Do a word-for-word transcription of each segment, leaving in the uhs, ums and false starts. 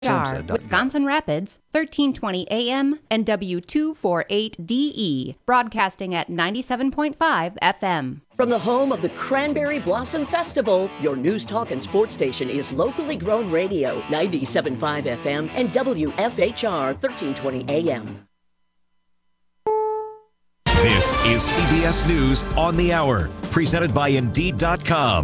Wisconsin Rapids, thirteen twenty A M and W two forty-eight D E, broadcasting at ninety-seven point five F M. From the home of the Cranberry Blossom Festival, your news talk and sports station is locally grown radio, ninety-seven point five F M and W F H R, thirteen twenty A M. This is C B S News on the Hour, presented by Indeed dot com.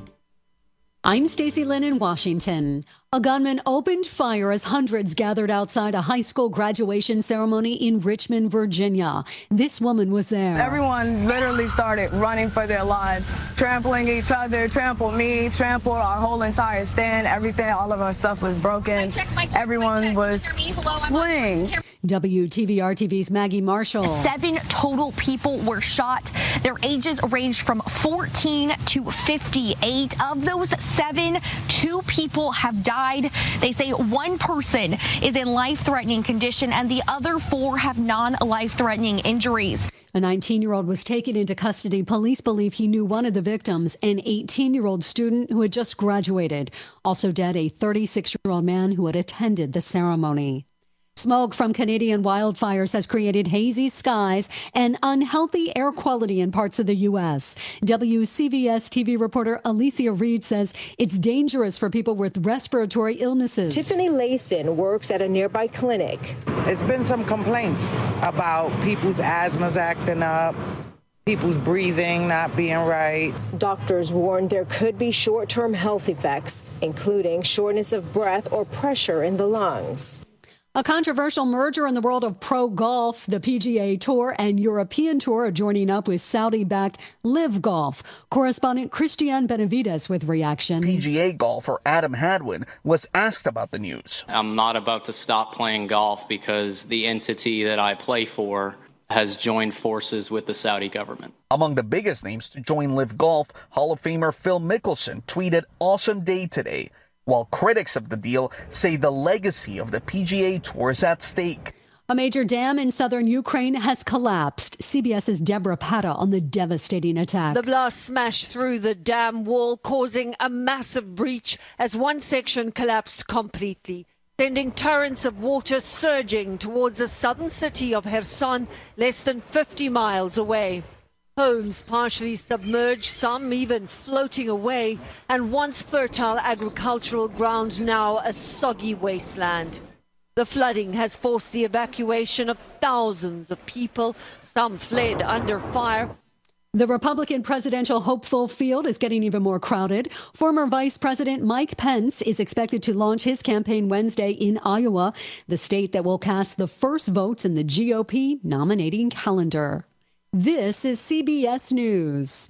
I'm Stacey Lynn in Washington. A gunman opened fire as hundreds gathered outside a high school graduation ceremony in Richmond, Virginia. This woman was there. Everyone literally started running for their lives, trampling each other, trampled me, trampled our whole entire stand, everything, all of our stuff was broken. My check, my check, Everyone my check. was fleeing. W T V R T V's Maggie Marshall. Seven total people were shot. Their ages ranged from fourteen to fifty-eight. Of those seven, two people have died. They say one person is in life-threatening condition and the other four have non-life-threatening injuries. A nineteen-year-old was taken into custody. Police believe he knew one of the victims, an eighteen-year-old student who had just graduated. Also dead, a thirty-six-year-old man who had attended the ceremony. Smoke from Canadian wildfires has created hazy skies and unhealthy air quality in parts of the U S. W C V S T V reporter Alicia Reed says it's dangerous for people with respiratory illnesses. Tiffany Layson works at a nearby clinic. There's been some complaints about people's asthma's acting up, people's breathing not being right. Doctors warn there could be short-term health effects, including shortness of breath or pressure in the lungs. A controversial merger in the world of pro golf. The P G A Tour and European Tour are joining up with Saudi-backed Live Golf. Correspondent Christian Benavides with reaction. P G A golfer Adam Hadwin was asked about the news. I'm not about to stop playing golf because the entity that I play for has joined forces with the Saudi government. Among the biggest names to join Live Golf, Hall of Famer Phil Mickelson tweeted, "Awesome day today," while critics of the deal say the legacy of the P G A Tour is at stake. A major dam in southern Ukraine has collapsed. CBS's Deborah Pata on the devastating attack. The blast smashed through the dam wall, causing a massive breach as one section collapsed completely, sending torrents of water surging towards the southern city of Kherson, less than fifty miles away. Homes partially submerged, some even floating away, and once fertile agricultural ground now a soggy wasteland. The flooding has forced the evacuation of thousands of people. Some fled under fire. The Republican presidential hopeful field is getting even more crowded. Former Vice President Mike Pence is expected to launch his campaign Wednesday in Iowa, the state that will cast the first votes in the G O P nominating calendar. This is C B S News.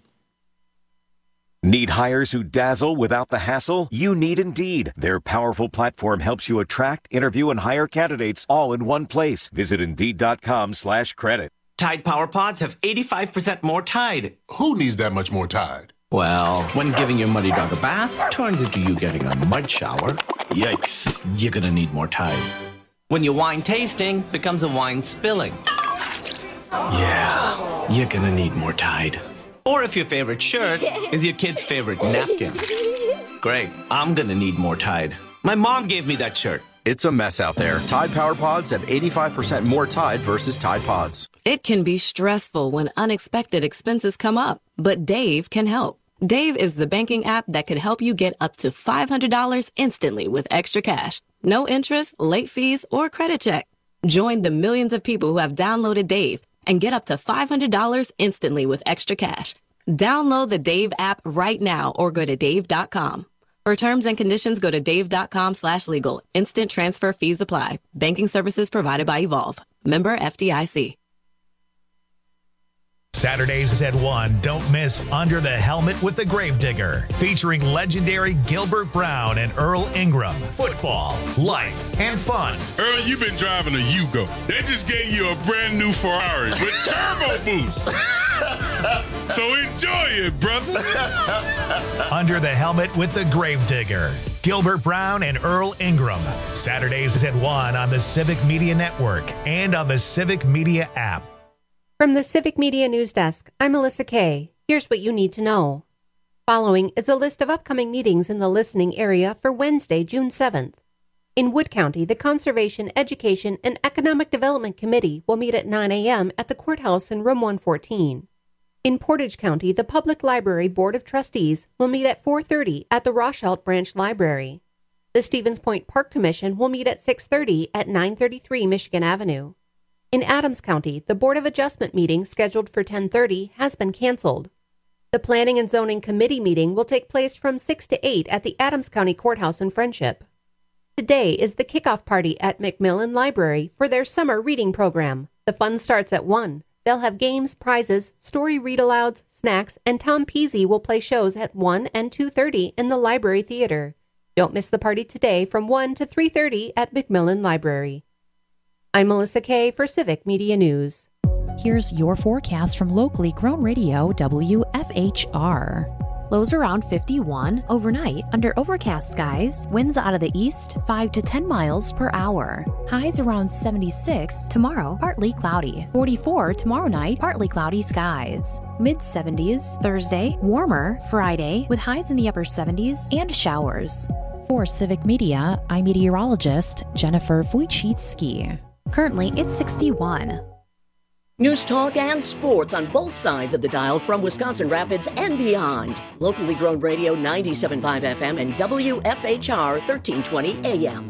Need hires who dazzle without the hassle? You need Indeed. Their powerful platform helps you attract, interview, and hire candidates all in one place. Visit Indeed.com slash credit. Tide Power Pods have eighty-five percent more Tide. Who needs that much more Tide? Well, when giving your muddy dog a bath turns into you getting a mud shower. Yikes, you're gonna need more Tide. When your wine tasting becomes a wine spilling. Yeah, you're gonna need more Tide. Or if your favorite shirt is your kid's favorite napkin. Great, I'm gonna need more Tide. My mom gave me that shirt. It's a mess out there. Tide Power Pods have eighty-five percent more Tide versus Tide Pods. It can be stressful when unexpected expenses come up, but Dave can help. Dave is the banking app that could help you get up to five hundred dollars instantly with extra cash. No interest, late fees, or credit check. Join the millions of people who have downloaded Dave and get up to five hundred dollars instantly with extra cash. Download the Dave app right now or go to Dave dot com. For terms and conditions, go to Dave.com slash legal. Instant transfer fees apply. Banking services provided by Evolve. Member F D I C. Saturdays at one, don't miss Under the Helmet with the Gravedigger, featuring legendary Gilbert Brown and Earl Ingram. Football, life, and fun. Earl, you've been driving a Yugo. They just gave you a brand new Ferrari with turbo boost. So enjoy it, brother. Under the Helmet with the Gravedigger. Gilbert Brown and Earl Ingram. Saturdays at one on the Civic Media Network and on the Civic Media app. From the Civic Media News Desk, I'm Melissa Kay. Here's what you need to know. Following is a list of upcoming meetings in the listening area for Wednesday, June seventh. In Wood County, the Conservation, Education, and Economic Development Committee will meet at nine a.m. at the courthouse in room one fourteen. In Portage County, the Public Library Board of Trustees will meet at four thirty at the Rochelt Branch Library. The Stevens Point Park Commission will meet at six thirty at nine thirty-three Michigan Avenue. In Adams County, the Board of Adjustment meeting scheduled for ten thirty has been canceled. The Planning and Zoning Committee meeting will take place from six to eight at the Adams County Courthouse in Friendship. Today is the kickoff party at McMillan Library for their summer reading program. The fun starts at one. They'll have games, prizes, story read-alouds, snacks, and Tom Peasy will play shows at one and two thirty in the Library Theater. Don't miss the party today from one to three thirty at McMillan Library. I'm Melissa Kay for Civic Media News. Here's your forecast from locally grown radio W F H R. Lows around fifty-one overnight under overcast skies. Winds out of the east five to ten miles per hour. Highs around seventy-six tomorrow, partly cloudy. forty-four tomorrow night, partly cloudy skies. Mid seventies Thursday, warmer Friday with highs in the upper seventies and showers. For Civic Media, I'm meteorologist Jennifer Wojcicki. Currently, it's sixty-one. News talk and sports on both sides of the dial from Wisconsin Rapids and beyond. Locally grown radio ninety-seven point five F M and W F H R thirteen twenty A M.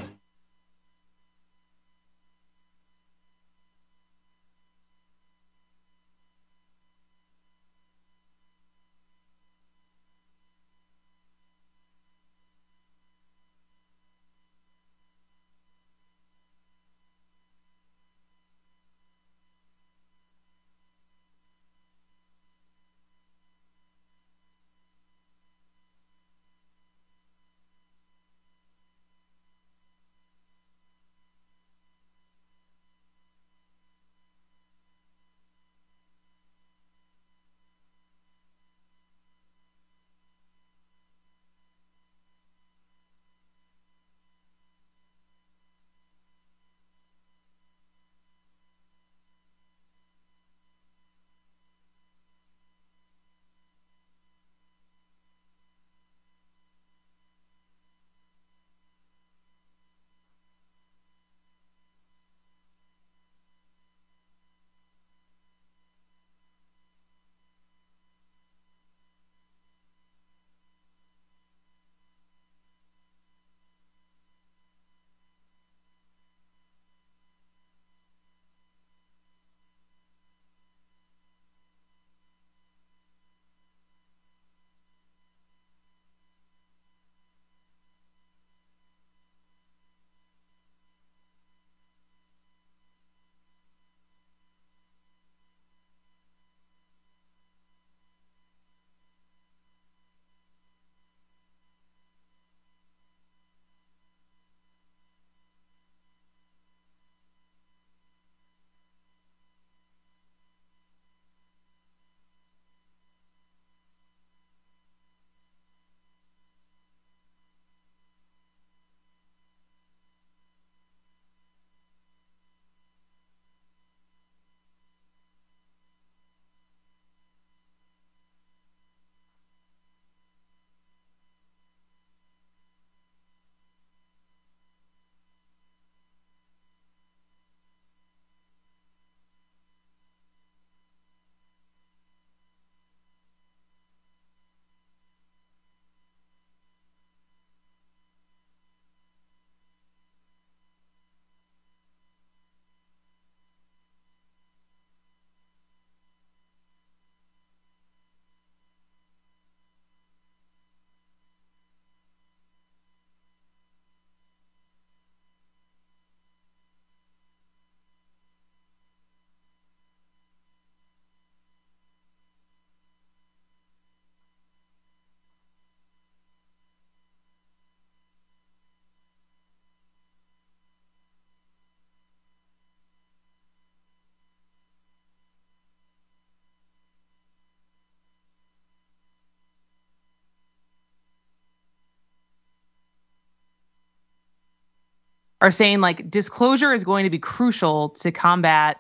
are saying like disclosure is going to be crucial to combat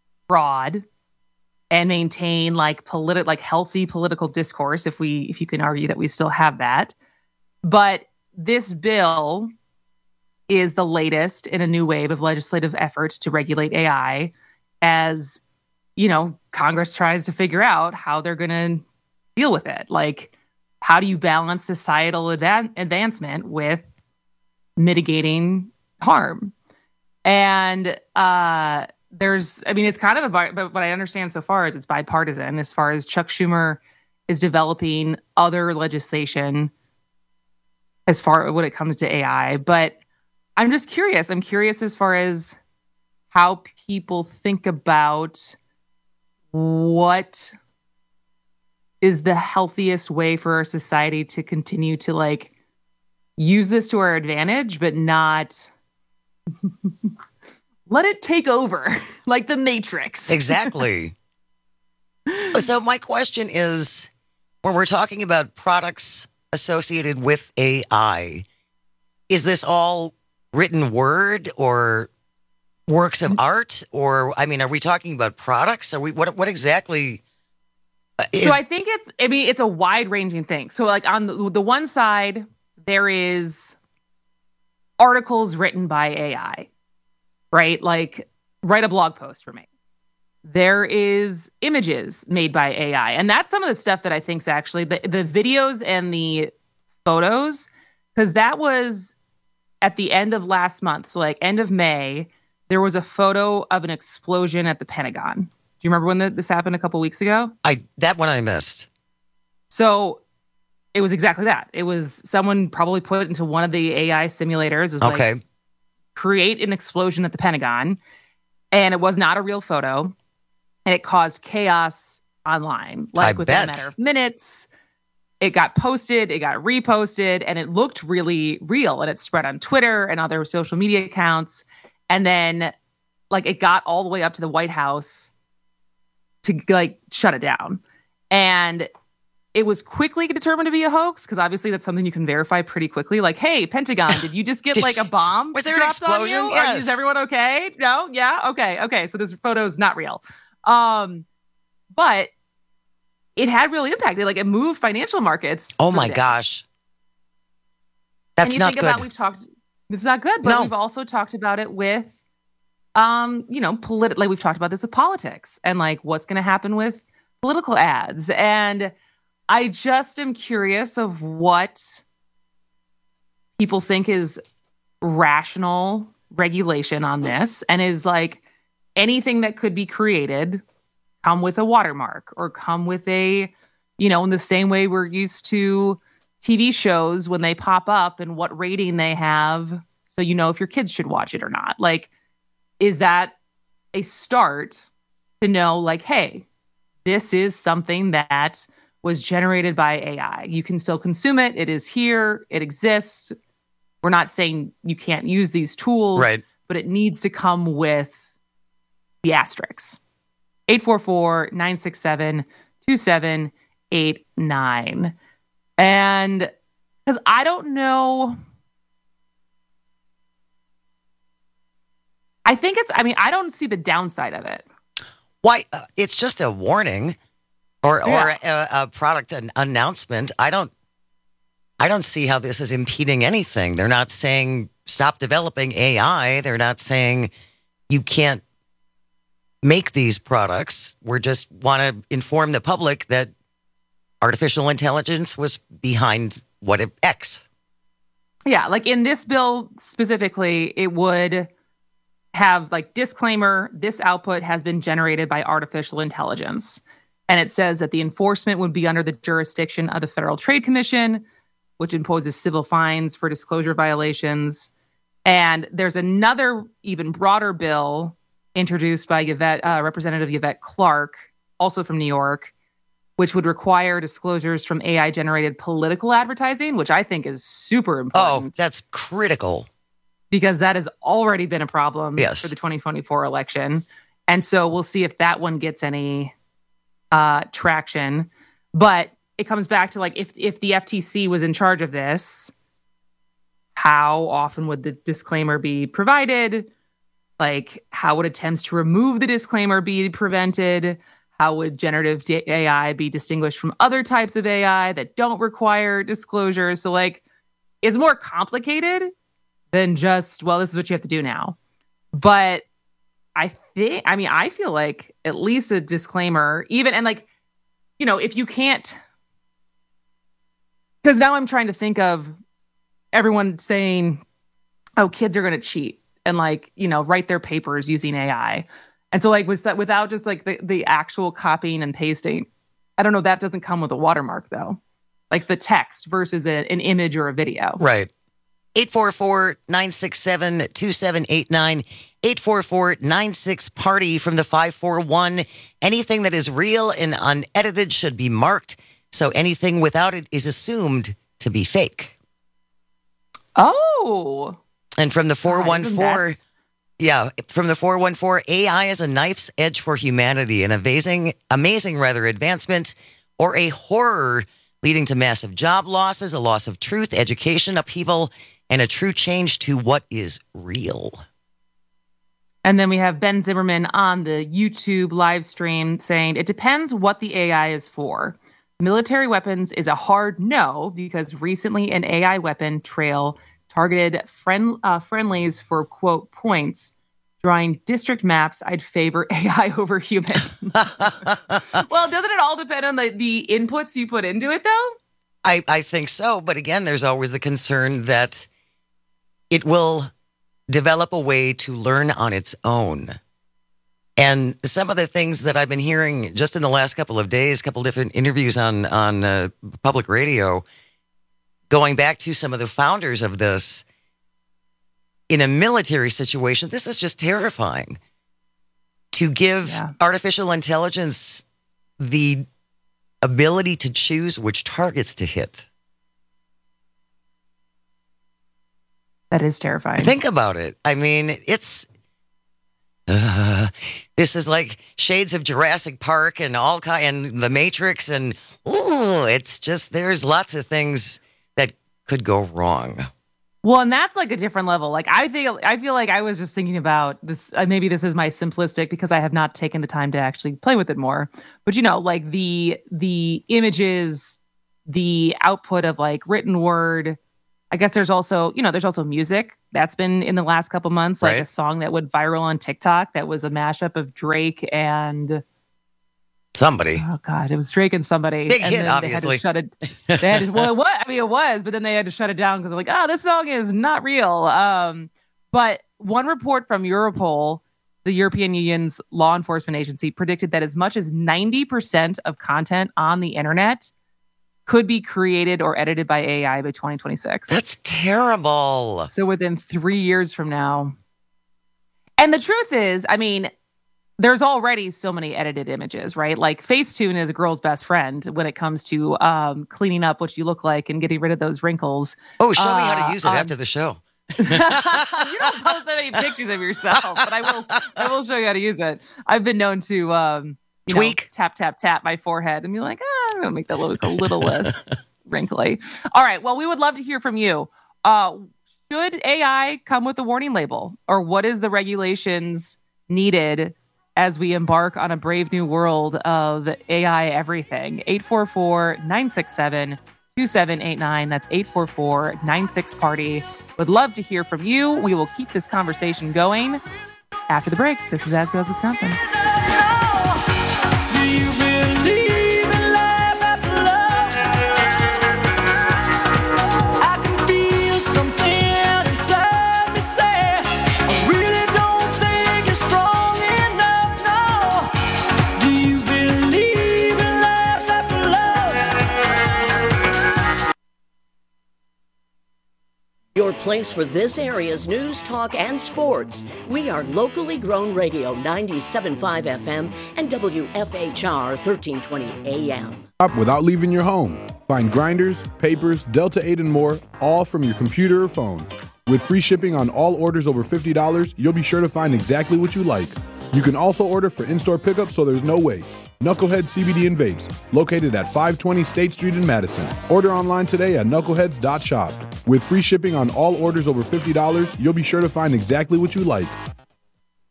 fraud and maintain like politi- like healthy political discourse, if we if you can argue that we still have that. But this bill is the latest in a new wave of legislative efforts to regulate A I as, you know, Congress tries to figure out how they're going to deal with it. Like, how do you balance societal advan- advancement with mitigating harm? And uh, there's, I mean, it's kind of a, but what I understand so far is it's bipartisan as far as Chuck Schumer is developing other legislation as far when it comes to A I. But I'm just curious. I'm curious as far as how people think about what is the healthiest way for our society to continue to like use this to our advantage, but not let it take over like the Matrix. Exactly. So my question is, when we're talking about products associated with A I, is this all written word or works of art? Or, I mean, are we talking about products? Are we, what, what exactly? Is- so I think it's, I mean, it's a wide ranging thing. So like on the, the one side, there is articles written by A I, right? Like write a blog post for me. There is images made by A I. And that's some of the stuff that I think is actually the, the videos and the photos, because that was at the end of last month. So like end of May, there was a photo of an explosion at the Pentagon. Do you remember when the, this happened a couple weeks ago? I that one I missed. So it was exactly that. It was someone probably put it into one of the A I simulators. It was okay. like, create an explosion at the Pentagon. And it was not a real photo. And it caused chaos online. Like I within bet. a matter of minutes, it got posted, it got reposted, and it looked really real. And it spread on Twitter and other social media accounts. And then like it got all the way up to the White House to like shut it down. And it was quickly determined to be a hoax because obviously that's something you can verify pretty quickly. Like, hey, Pentagon, did you just get Did like a bomb? was there an dropped on explosion? you? Or Yes. is everyone okay? No? Yeah? Okay. Okay. So this photo's not real. Um, but it had really impacted. Like it moved financial markets. Oh for my the day. gosh. That's and you not think good. About, we've talked, it's not good, but No. we've also talked about it with, um, you know, politi- like we've talked about this with politics and like what's going to happen with political ads. And I just am curious of what people think is rational regulation on this and is like anything that could be created come with a watermark or come with a, you know, in the same way we're used to T V shows when they pop up and what rating they have. So, you know, if your kids should watch it or not. Like, is that a start to know like, hey, this is something that was generated by A I. You can still consume it. It is here. It exists. We're not saying you can't use these tools, Right. but it needs to come with the asterisks. eight four four, nine six seven, two seven eight nine. And because I don't know. I think it's, I mean, I don't see the downside of it. Why? Uh, it's just a warning or or Yeah. a, a product an announcement. I don't I don't see how this is impeding anything. They're not saying stop developing A I. They're not saying you can't make these products. We just want to inform the public that artificial intelligence was behind what it X. Yeah, like in this bill specifically, it would have like disclaimer, this output has been generated by artificial intelligence. And it says that the enforcement would be under the jurisdiction of the Federal Trade Commission, which imposes civil fines for disclosure violations. And there's another even broader bill introduced by Yvette, uh, Representative Yvette Clarke, also from New York, which would require disclosures from A I-generated political advertising, which I think is super important. Oh, that's critical. Because that has already been a problem Yes. for the twenty twenty-four election. And so we'll see if that one gets any uh, traction. But it comes back to like, if if the F T C was in charge of this, how often would the disclaimer be provided? Like, how would attempts to remove the disclaimer be prevented? How would generative A I be distinguished from other types of A I that don't require disclosure? So like, it's more complicated than just, well, this is what you have to do now. But I think, I mean, I feel like at least a disclaimer, even, and like, you know, if you can't, because now I'm trying to think of everyone saying, oh, kids are going to cheat and like, you know, write their papers using A I. And so like, was that without just like the, the actual copying and pasting, I don't know, that doesn't come with a watermark though. Like the text versus a, an image or a video. Right. eight four four, nine six seven, two seven eight nine, eight four four, nine six party from the five four one. Anything that is real and unedited should be marked, so anything without it is assumed to be fake. Oh. And from the four one four, yeah, from the four one four, A I is a knife's edge for humanity, an amazing, amazing rather advancement, or a horror leading to massive job losses, a loss of truth, education, upheaval, and a true change to what is real. And then we have Ben Zimmerman on the YouTube live stream saying, it depends what the A I is for. Military weapons is a hard no, because recently an A I weapon trail targeted friend, uh, friendlies for, quote, points. Drawing district maps, I'd favor A I over human. Well, doesn't it all depend on the, the inputs you put into it, though? I, I think so. But again, there's always the concern that it will develop a way to learn on its own. And some of the things that I've been hearing just in the last couple of days, a couple different interviews on, on uh, public radio, going back to some of the founders of this, in a military situation, this is just terrifying. To give yeah. artificial intelligence the ability to choose which targets to hit. That is terrifying. Think about it. I mean, it's... Uh, this is like shades of Jurassic Park and all kind, and The Matrix, and ooh, it's just, there's lots of things that could go wrong. Well, and that's like a different level. Like I think, I feel like I was just thinking about this. Uh, maybe this is my simplistic because I have not taken the time to actually play with it more. But you know, like the the images, the output of like written word. I guess there's also, you know, there's also music that's been in the last couple months, like right. a song that went viral on TikTok that was a mashup of Drake and somebody. Oh God, it was Drake and somebody. Big and hit, then obviously. They had to shut it. They had to, well, what? I mean, it was, but then they had to shut it down because they're like, oh, this song is not real. Um, but one report from Europol, the European Union's law enforcement agency, predicted that as much as ninety percent of content on the internet could be created or edited by A I by twenty twenty-six. That's terrible. So within three years from now. And the truth is, I mean, there's already so many edited images, right? Like Facetune is a girl's best friend when it comes to um, cleaning up what you look like and getting rid of those wrinkles. Oh, show uh, me how to use it um, after the show. You don't post that many pictures of yourself, but I will. I will show you how to use it. I've been known to um, you tweak, know, tap, tap, tap my forehead, and be like, ah, I'm gonna make that look a little less wrinkly. All right. Well, we would love to hear from you. Uh, should A I come with a warning label, or what is the regulations needed as we embark on a brave new world of A I everything? eight four four, nine six seven, two seven eight nine. That's eight four four, nine six party. Would love to hear from you. We will keep this conversation going after the break. This is As Goes Wisconsin. Do you believe in life after love? I can feel something inside me say, I really don't think you're strong enough, no. Do you believe in life after love? Your place for this area's news, talk, and sports. We are locally grown radio ninety-seven point five F M and W F H R thirteen twenty A M. Shop without leaving your home. Find grinders, papers, Delta eight, and more, all from your computer or phone. With free shipping on all orders over fifty dollars, you'll be sure to find exactly what you like. You can also order for in-store pickup, so there's no wait. Knucklehead C B D and Vapes, located at five twenty State Street in Madison. Order online today at knuckleheads dot shop. With free shipping on all orders over fifty dollars, you'll be sure to find exactly what you like.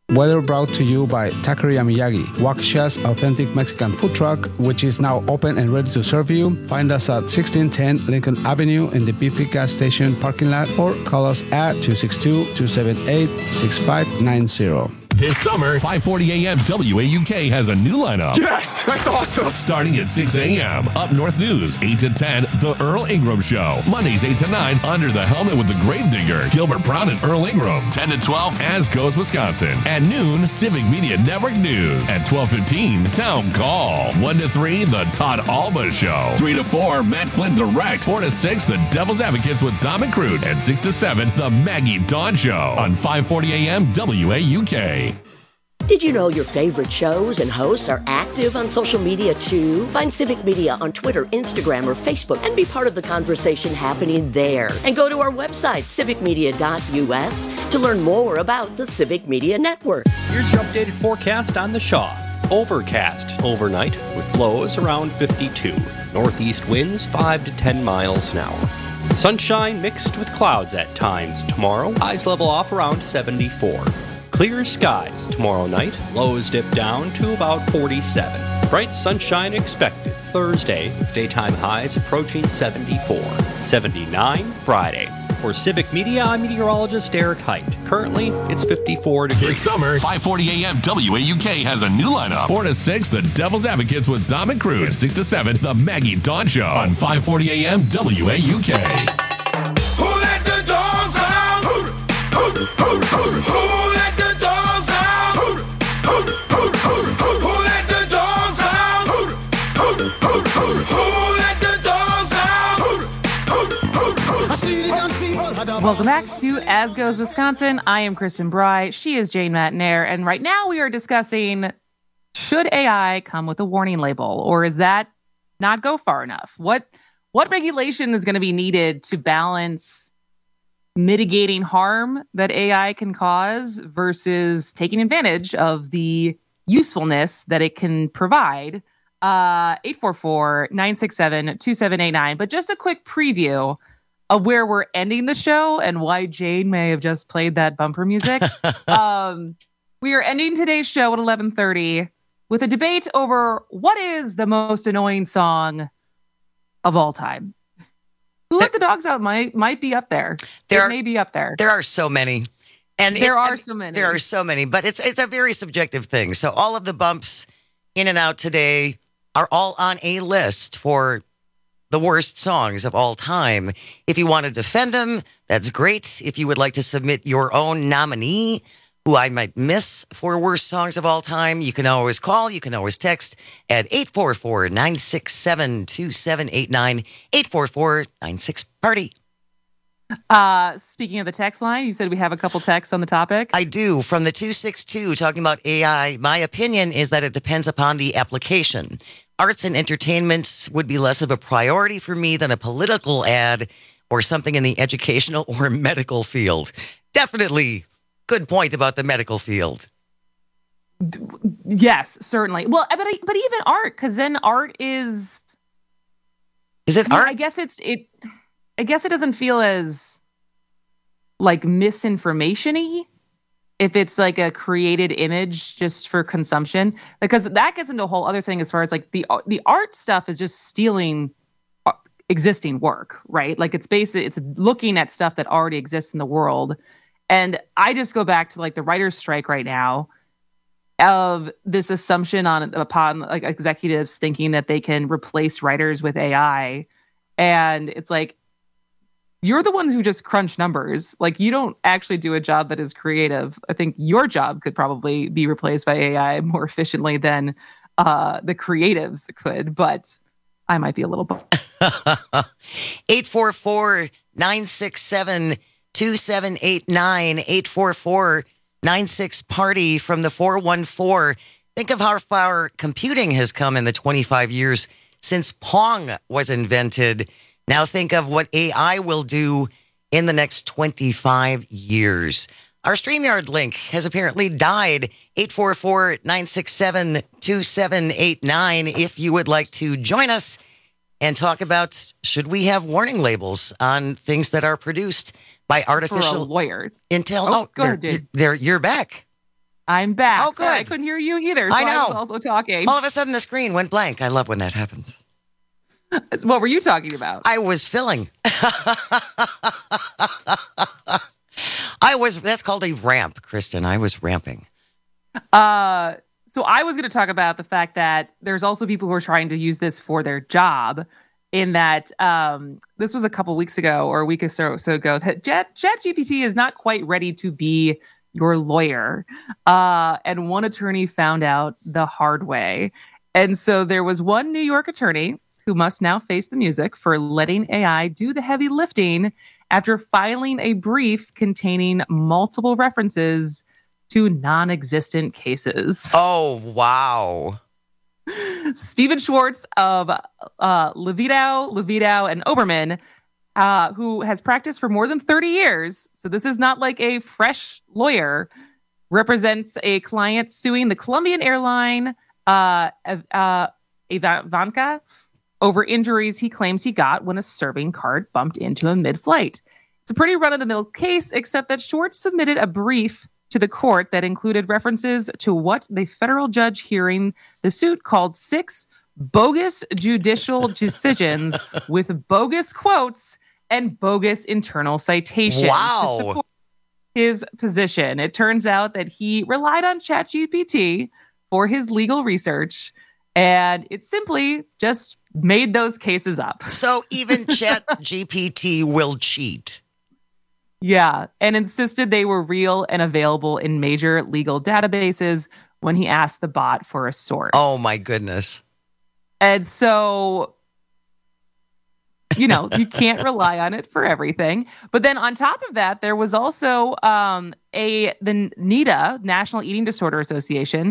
Weather brought to you by Taqueria Miyagi, Waukesha's authentic Mexican food truck, which is now open and ready to serve you. Find us at sixteen ten Lincoln Avenue in the B P gas station parking lot or call us at two six two, two seven eight, six five nine zero. This summer, five forty a.m. W A U K has a new lineup. Yes, that's awesome. Starting at six a.m. Up North News, eight to ten, The Earl Ingram Show. Mondays, eight to nine, Under the Helmet with the Gravedigger, Gilbert Brown and Earl Ingram. ten to twelve, As Goes Wisconsin. At noon, Civic Media Network News. At twelve fifteen, Town Call. one to three, The Todd Alba Show. three to four, Matt Flynn Direct. four to six, The Devil's Advocates with Dom and Crute. And six to seven, The Maggie Dawn Show. On five forty a.m. W A U K. Did you know your favorite shows and hosts are active on social media too? Find Civic Media on Twitter, Instagram, or Facebook and be part of the conversation happening there. And go to our website, civic media dot u s, to learn more about the Civic Media Network. Here's your updated forecast on the Shaw. Overcast overnight with lows around fifty-two. Northeast winds five to ten miles an hour. Sunshine mixed with clouds at times tomorrow. Highs level off around seventy-four. Clear skies tomorrow night. Lows dip down to about forty-seven. Bright sunshine expected Thursday with daytime highs approaching seventy-four. seventy-nine Friday. For Civic Media, I'm meteorologist Eric Height. Currently, it's fifty-four degrees. This summer, five forty a.m. W A U K has a new lineup. four to six, The Devil's Advocates with Dom and Crute. And six to seven, The Maggie Dawn Show. On five forty a.m. W A U K. Who let the dogs out? Who, who, who, who, who let the dogs out? Who, who, who, who, who let the dogs out? Who, who, who, who, who let the dogs out? Who, who, who, who. I see the young people. Welcome back to As Goes Wisconsin. I am Kristen Bry. She is Jane Matnair. And right now we are discussing, should A I come with a warning label, or is that not go far enough? What what regulation is going to be needed to balance mitigating harm that A I can cause versus taking advantage of the usefulness that it can provide? Uh, eight four four, nine six seven, two seven eight nine. But just a quick preview of where we're ending the show and why Jane may have just played that bumper music. um, we are ending today's show at eleven thirty with a debate over what is the most annoying song of all time. Who Let the Dogs Out might might be up there. There it are, may be up there. There are so many. And there it, are and so many. There are so many, but it's it's a very subjective thing. So all of the bumps in and out today are all on a list for the worst songs of all time. If you want to defend them, that's great. If you would like to submit your own nominee, who I might miss for worst songs of all time, you can always call, you can always text at eight four four, nine six seven, two seven eight nine, eight four four, nine six party. Uh, speaking of the text line, you said we have a couple texts on the topic. I do. From the two six two, talking about A I, my opinion is that it depends upon the application. Arts and entertainment would be less of a priority for me than a political ad or something in the educational or medical field. Definitely good point about the medical field. Yes, certainly. Well, but but even art, because then art is is it I mean, art? I guess it's it. I guess it doesn't feel as like misinformation-y if it's like a created image just for consumption, because that gets into a whole other thing as far as like the the art stuff is just stealing existing work, right? Like it's basic, it's looking at stuff that already exists in the world. And I just go back to like the writer's strike right now of this assumption on upon like executives thinking that they can replace writers with A I. And it's like, you're the ones who just crunch numbers. Like you don't actually do a job that is creative. I think your job could probably be replaced by A I more efficiently than uh, the creatives could, but I might be a little bummed. eight four four, nine six seven, two seven eight nine, eight four four, nine six party from the four one four. Think of how far computing has come in the twenty-five years since Pong was invented. Now think of what A I will do in the next twenty-five years. Our StreamYard link has apparently died. eight four four, nine six seven, two seven eight nine if you would like to join us and talk about, should we have warning labels on things that are produced by artificial For a lawyer. intel? Oh, Oh, go they're, ahead, dude. they're, you're back. I'm back. Oh, good. Sorry, I couldn't hear you either. So I know. I was also talking. All of a sudden, the screen went blank. I love when that happens. What were you talking about? I was filling. I was, that's called a ramp, Kristen. I was ramping. Uh, so I was going to talk about the fact that there's also people who are trying to use this for their job, in that um, this was a couple weeks ago or a week or so, so ago that Chat, ChatGPT is not quite ready to be your lawyer. Uh, and one attorney found out the hard way. And so there was one New York attorney who must now face the music for letting A I do the heavy lifting after filing a brief containing multiple references to non-existent cases. Oh, wow. Stephen Schwartz of uh, Levitow, Levitow, and Oberman, uh, who has practiced for more than thirty years, so this is not like a fresh lawyer, represents a client suing the Colombian airline, uh, uh, Avianca, over injuries he claims he got when a serving cart bumped into him mid-flight. It's a pretty run-of-the-mill case, except that Schwartz submitted a brief to the court that included references to what the federal judge hearing the suit called six bogus judicial decisions with bogus quotes and bogus internal citations wow. to support his position. It turns out that he relied on ChatGPT for his legal research, and it simply just made those cases up. So even ChatGPT will cheat. Yeah, and insisted they were real and available in major legal databases when he asked the bot for a source. Oh, my goodness. And so, you know, you can't rely on it for everything. But then on top of that, there was also um, a the NEDA, National Eating Disorder Association,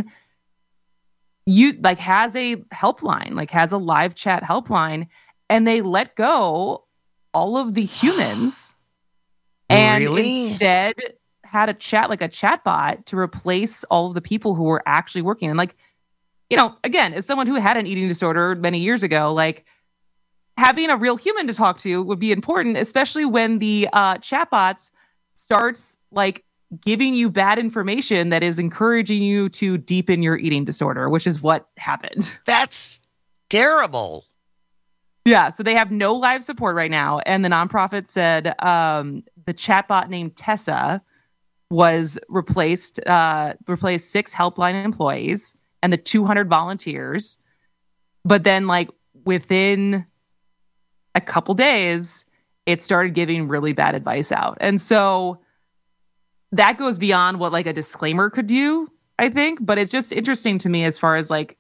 you like has a helpline, like has a live chat helpline, and they let go all of the humans and really? instead had a chat, like a chat bot, to replace all of the people who were actually working. And like, you know, again, as someone who had an eating disorder many years ago, like having a real human to talk to would be important, especially when the uh, chatbots starts like giving you bad information that is encouraging you to deepen your eating disorder, which is what happened. That's terrible. Yeah, so they have no live support right now. And the nonprofit said um, the chatbot named Tessa was replaced, uh, replaced six helpline employees and the two hundred volunteers. But then like within a couple days, it started giving really bad advice out. And so that goes beyond what like a disclaimer could do, I think. But it's just interesting to me as far as like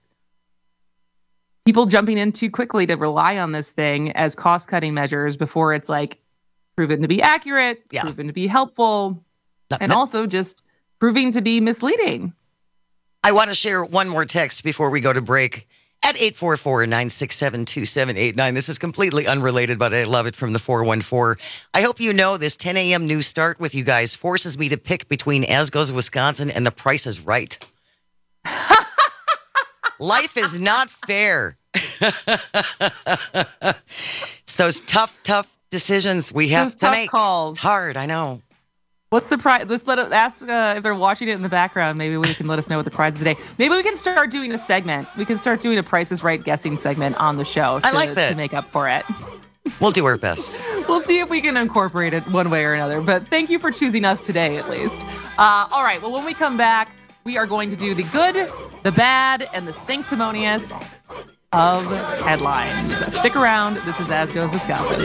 people jumping in too quickly to rely on this thing as cost-cutting measures before it's like proven to be accurate, yeah. proven to be helpful, no, and no. also just proving to be misleading. I want to share one more text before we go to break at eight four four, nine six seven, two seven eight nine. This is completely unrelated, but I love it, from the four one four. I hope you know this ten a.m. news start with you guys forces me to pick between As Goes Wisconsin and The Price is Right. Life is not fair. It's those tough, tough decisions we have Those to tough make. calls. It's hard, I know. What's the prize? Let's let it, ask uh, if they're watching it in the background. Maybe we can let us know what the prize is today. Maybe we can start doing a segment. We can start doing a Price is Right guessing segment on the show. To, I like that. To make up for it. We'll do our best. We'll see if we can incorporate it one way or another. But thank you for choosing us today, at least. Uh, all right. Well, when we come back, we are going to do the good, the bad, and the sanctimonious of headlines. Stick around. This is As Goes Wisconsin.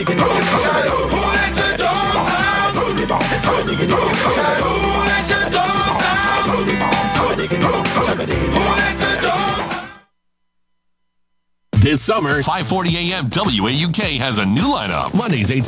This summer, five forty a.m. W A U K has a new lineup. Mondays, eight.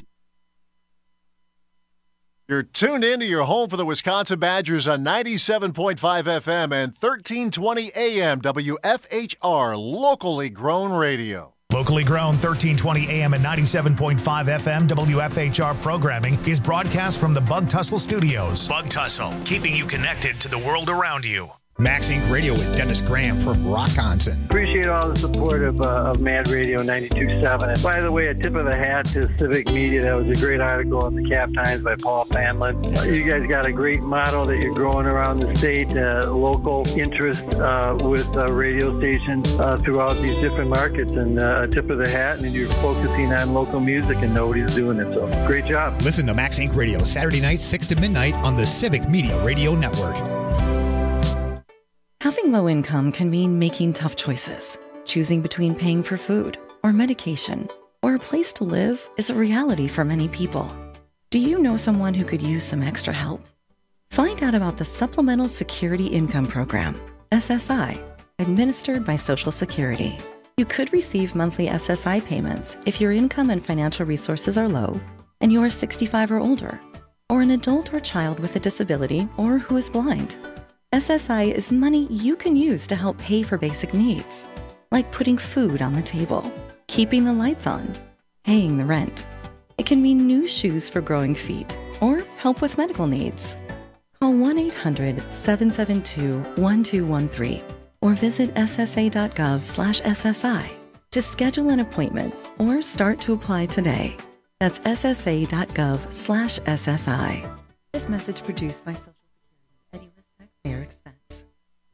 You're tuned in to your home for the Wisconsin Badgers on ninety-seven point five F M and thirteen twenty A M W F H R, locally grown radio. Locally grown thirteen twenty A M and ninety-seven point five F M W F H R programming is broadcast from the Bug Tussle Studios. Bug Tussle, keeping you connected to the world around you. Max Inc Radio with Dennis Graham from Rockonson. Appreciate all the support of, uh, of Mad Radio ninety-two point seven. And by the way, a tip of the hat to Civic Media. That was a great article in the Cap Times by Paul Fanlin. Uh, you guys got a great model that you're growing around the state, uh, local interest uh, with uh, radio stations uh, throughout these different markets. And uh, a tip of the hat, and you're focusing on local music, and nobody's doing it. So great job. Listen to Max Inc Radio Saturday nights, six to midnight on the Civic Media Radio Network. Having low income can mean making tough choices. Choosing between paying for food or medication or a place to live is a reality for many people. Do you know someone who could use some extra help? Find out about the Supplemental Security Income Program, S S I, administered by Social Security. You could receive monthly S S I payments if your income and financial resources are low and you are sixty-five or older, or an adult or child with a disability or who is blind. S S I is money you can use to help pay for basic needs, like putting food on the table, keeping the lights on, paying the rent. It can mean new shoes for growing feet or help with medical needs. Call one eight hundred seven seven two one two one three or visit S S A dot gov slash S S I to schedule an appointment or start to apply today. That's S S A dot gov slash S S I. This message produced by Social Their expense.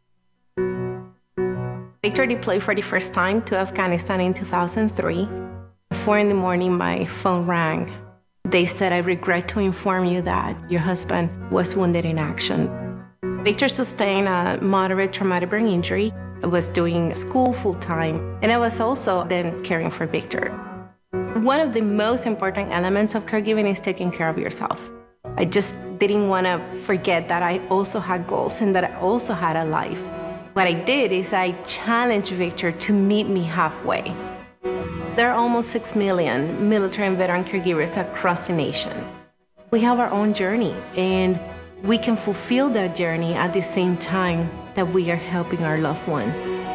Victor deployed for the first time to Afghanistan in two thousand three. At four in the morning, my phone rang. They said, "I regret to inform you that your husband was wounded in action." Victor sustained a moderate traumatic brain injury. I was doing school full time, and I was also then caring for Victor. One of the most important elements of caregiving is taking care of yourself. I just didn't want to forget that I also had goals and that I also had a life. What I did is I challenged Victor to meet me halfway. There are almost six million military and veteran caregivers across the nation. We have our own journey, and we can fulfill that journey at the same time that we are helping our loved one.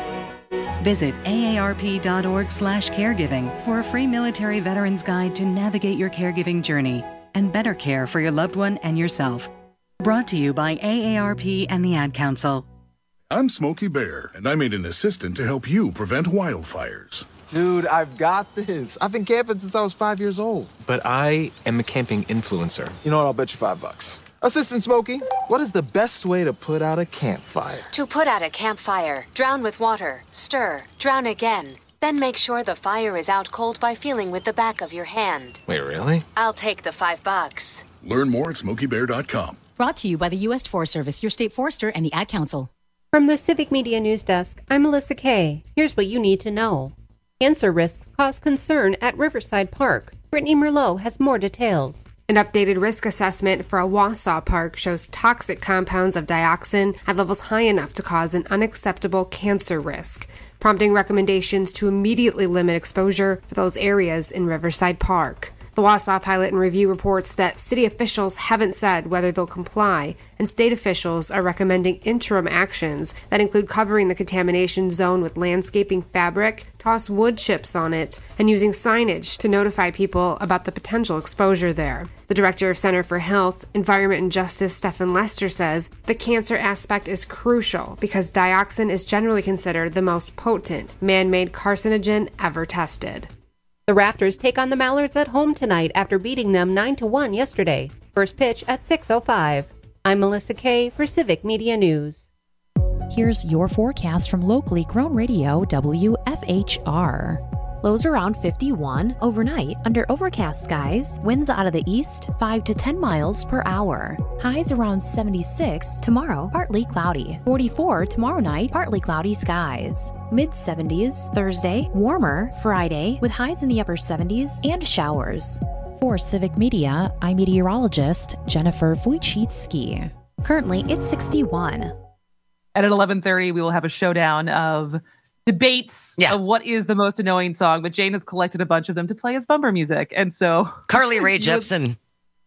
Visit A A R P dot org slash caregiving for a free military veterans guide to navigate your caregiving journey and better care for your loved one and yourself. Brought to you by A A R P and the Ad Council. I'm Smokey Bear, and I made an assistant to help you prevent wildfires. Dude, I've got this. I've been camping since I was five years old. But I am a camping influencer. You know what? I'll bet you five bucks. Assistant Smokey, what is the best way to put out a campfire? To put out a campfire, drown with water, stir, drown again. Then make sure the fire is out cold by feeling with the back of your hand. Wait, really? I'll take the five bucks. Learn more at smokey bear dot com. Brought to you by the U S Forest Service, your state forester, and the Ad Council. From the Civic Media News Desk, I'm Melissa Kay. Here's what you need to know. Cancer risks cause concern at Riverside Park. Brittany Merlot has more details. An updated risk assessment for a Wausau Park shows toxic compounds of dioxin at levels high enough to cause an unacceptable cancer risk, prompting recommendations to immediately limit exposure for those areas in Riverside Park. The Wausau Pilot and Review reports that city officials haven't said whether they'll comply, and state officials are recommending interim actions that include covering the contamination zone with landscaping fabric, toss wood chips on it, and using signage to notify people about the potential exposure there. The director of Center for Health, Environment and Justice, Stephen Lester, says the cancer aspect is crucial because dioxin is generally considered the most potent man-made carcinogen ever tested. The Rafters take on the Mallards at home tonight after beating them nine to one yesterday. First pitch at six oh five. I'm Melissa Kay for Civic Media News. Here's your forecast from locally grown radio W F H R. Lows around fifty-one overnight under overcast skies. Winds out of the east five to ten miles per hour. Highs around seventy-six tomorrow, partly cloudy. forty-four tomorrow night, partly cloudy skies. Mid seventies Thursday, warmer Friday with highs in the upper seventies and showers. For Civic Media, I'm meteorologist Jennifer Wojcicki. Currently, it's sixty-one. At eleven thirty, we will have a showdown of debates yeah. of what is the most annoying song, but Jane has collected a bunch of them to play as bumper music. And so Carly Rae Jepsen.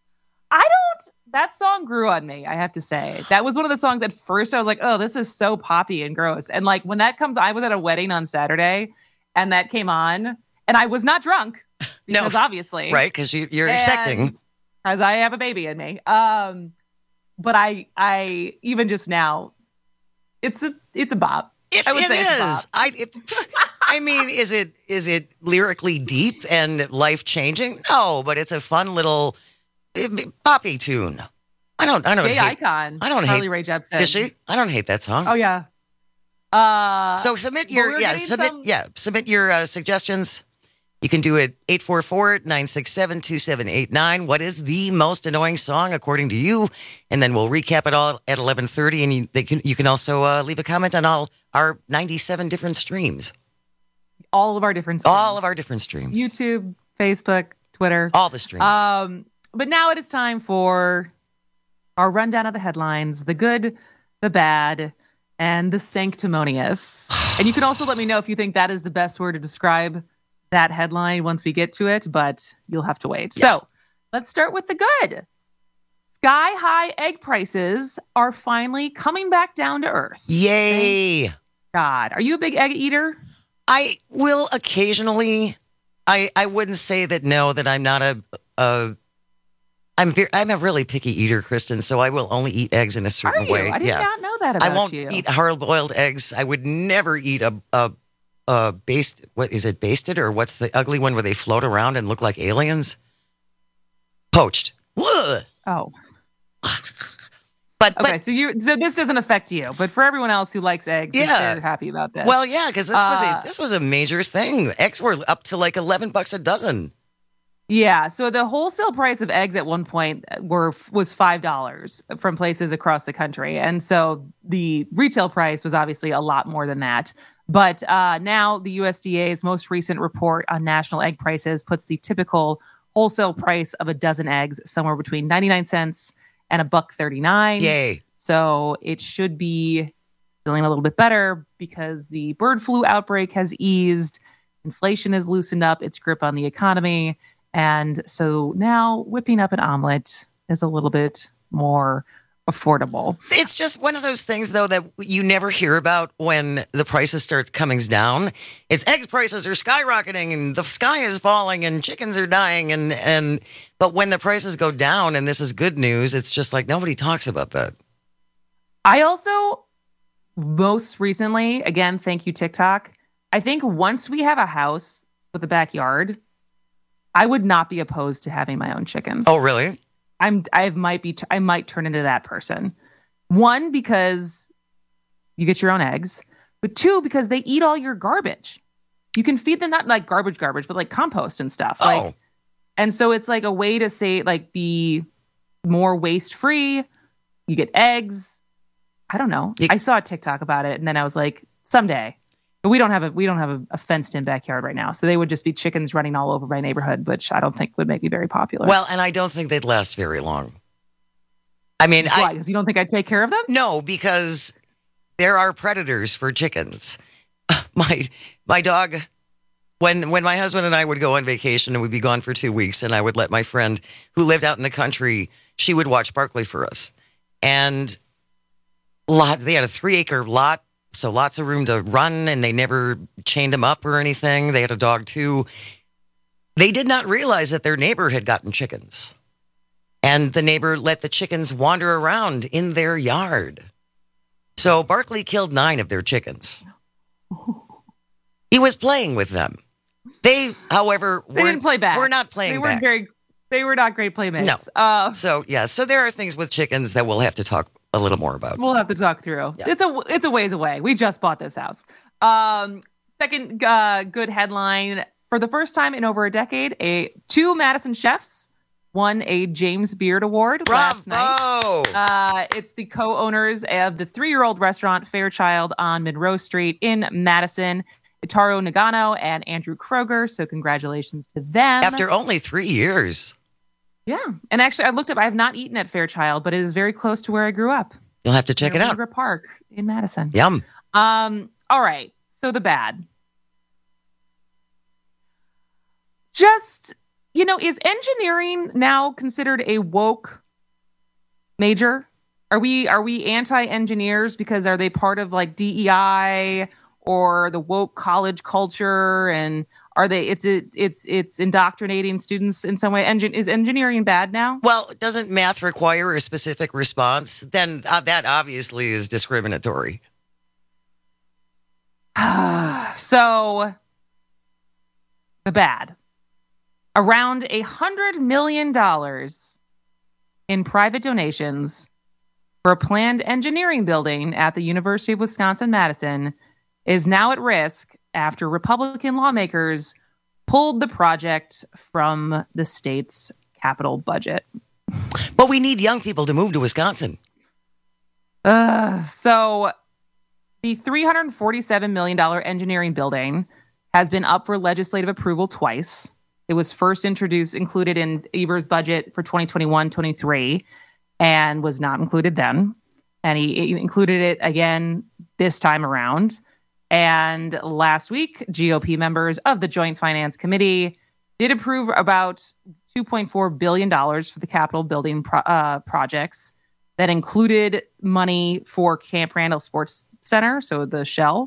I don't, that song grew on me, I have to say. That was one of the songs at first I was like, oh, this is so poppy and gross. And like when that comes, I was at a wedding on Saturday and that came on and I was not drunk because no, obviously. Right, because you, you're expecting. As I have a baby in me. Um, but I, I, even just now, it's a it's a bop. It's, I would it say it's a is. bop. I it, I mean, is it is it lyrically deep and life changing? No, but it's a fun little uh, poppy tune. I don't. I don't. Gay hate, icon. I don't Carly hate. Rae Jepsen. Is she? I don't hate that song. Oh yeah. Uh, so submit but your we're yeah getting submit some- yeah submit your uh, suggestions. You can do it eight four four, nine six seven, two seven eight nine. What is the most annoying song according to you? And then we'll recap it all at eleven thirty. And you, they can, you can also uh, leave a comment on all our ninety-seven different streams. all of our different streams. All of our different streams. YouTube, Facebook, Twitter. All the streams. Um, but now it is time for our rundown of the headlines, the good, the bad, and the sanctimonious. And you can also let me know if you think that is the best word to describe that headline once we get to it, but you'll have to wait. Yeah. So let's start with the good. Sky high egg prices are finally coming back down to earth. Yay. Thank God. Are you a big egg eater? I will occasionally. I I wouldn't say that no, that I'm not a, a I'm very, I'm a really picky eater, Kristen, so I will only eat eggs in a certain Are you? way. I did yeah. not know that about I won't you. eat hard-boiled eggs. I would never eat a a a based what is it basted or what's the ugly one where they float around and look like aliens? Poached. Ugh. Oh. But, okay, but, so you so this doesn't affect you, but for everyone else who likes eggs, yeah, they're happy about this. Well, yeah, because this uh, was a this was a major thing. Eggs were up to like eleven bucks a dozen. Yeah, so the wholesale price of eggs at one point were was five dollars from places across the country, and so the retail price was obviously a lot more than that. But uh, now the U S D A's most recent report on national egg prices puts the typical wholesale price of a dozen eggs somewhere between ninety-nine cents and a buck thirty-nine. Yay. So it should be feeling a little bit better because the bird flu outbreak has eased, inflation has loosened up its grip on the economy, and so now whipping up an omelet is a little bit more affordable. It's just one of those things, though, that you never hear about when the prices start coming down. It's eggs prices are skyrocketing and the sky is falling and chickens are dying. And, and but when the prices go down, and this is good news, it's just like nobody talks about that. I also, most recently, again, thank you, TikTok. I think once we have a house with a backyard, I would not be opposed to having my own chickens. Oh, really? I'm I might be I might turn into that person. One, because you get your own eggs, but two, because they eat all your garbage. You can feed them not like garbage garbage, but like compost and stuff. Oh. Like, and so it's like a way to say like be more waste free. You get eggs. I don't know. You, I saw a TikTok about it, and then I was like, someday. But we don't have a we don't have a, a fenced-in backyard right now, so they would just be chickens running all over my neighborhood, which I don't think would make me very popular. Well, and I don't think they'd last very long. I mean, why? Because you don't think I'd take care of them? No, because there are predators for chickens. My my dog, when when my husband and I would go on vacation and we'd be gone for two weeks, and I would let my friend who lived out in the country, she would watch Barkley for us, and lot they had a three acre lot. So lots of room to run, and they never chained him up or anything. They had a dog too. They did not realize that their neighbor had gotten chickens. And the neighbor let the chickens wander around in their yard. So Barkley killed nine of their chickens. He was playing with them. They, however, they didn't play back. We're not playing they back. They weren't very, they were not great playmates. No. Uh, so, yeah. So there are things with chickens that we'll have to talk a little more about. We'll have to talk through. Yeah. It's a it's a ways away. We just bought this house. Um, second uh, good headline: for the first time in over a decade, a two Madison chefs won a James Beard Award Bravo! last night. Uh, it's the co-owners of the three-year-old restaurant Fairchild on Monroe Street in Madison, Itaro Nagano and Andrew Kroger. So congratulations to them. After only three years. Yeah. And actually, I looked up, I have not eaten at Fairchild, but it is very close to where I grew up. You'll have to check it out. Niagara Park in Madison. Yum. Um. All right. So the bad. Just, you know, is engineering now considered a woke major? Are we are we anti-engineers because are they part of like D E I or the woke college culture? And are they, it's, it, it's, it's indoctrinating students in some way. Engin, is engineering bad now? Well, doesn't math require a specific response? Then uh, that obviously is discriminatory. So, the bad. Around a hundred million dollars in private donations for a planned engineering building at the University of Wisconsin-Madison is now at risk after Republican lawmakers pulled the project from the state's capital budget. But we need young people to move to Wisconsin. Uh, so the three hundred forty-seven million dollars engineering building has been up for legislative approval twice. It was first introduced, included in Evers' budget for twenty twenty-one twenty-three and was not included then. And he, he included it again this time around. And last week, G O P members of the Joint Finance Committee did approve about two point four billion dollars for the Capitol building pro- uh, projects that included money for Camp Randall Sports Center, so the shell,